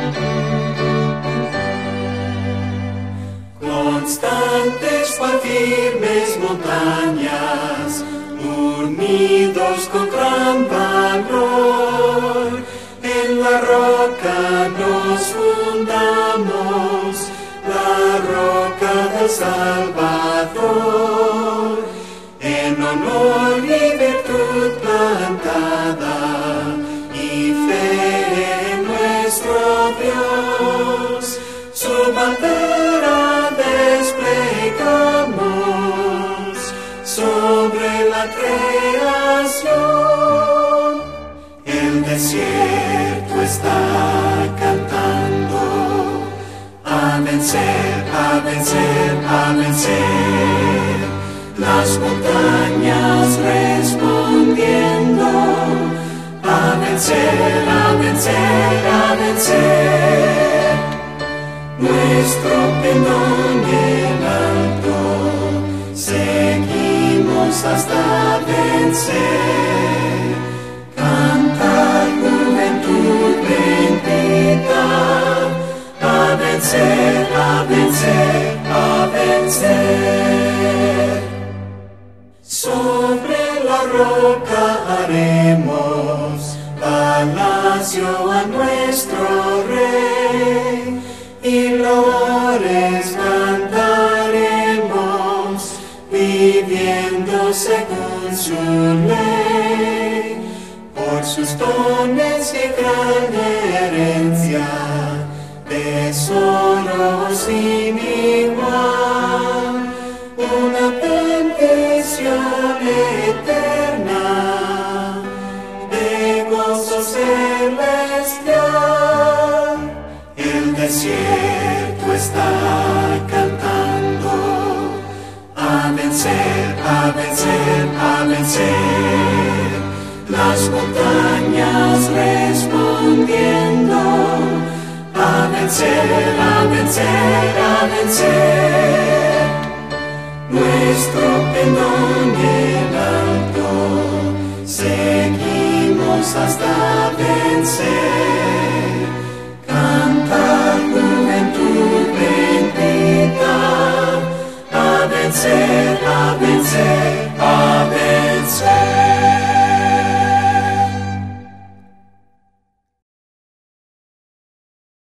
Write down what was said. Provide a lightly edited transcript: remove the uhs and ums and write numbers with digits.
Constantes cual firmes montañas, unidos con gran valor, en la roca nos fundamos, la roca del Salvador, en honor y virtud plantada, y fe en nuestro Dios, su bandera desplegamos sobre la creación. El desierto está cantando, a vencer, a vencer, a vencer. Las montañas respondiendo, a vencer, a vencer, a vencer. Nuestro pendón en alto, seguimos hasta vencer. Canta juventud bendita, a vencer, a vencer, a vencer. Sobre la roca haremos palacio a nuestro Rey, y loores cantaremos, viviendo según su ley. Por sus dones y gran herencia, tesoro sin igual, una bendición eterna, de gozo celestial. El desierto está cantando, a vencer, a vencer, a vencer. Las montañas respondiendo, a vencer, a vencer, a vencer. Nuestro pendón en alto, seguimos hasta vencer.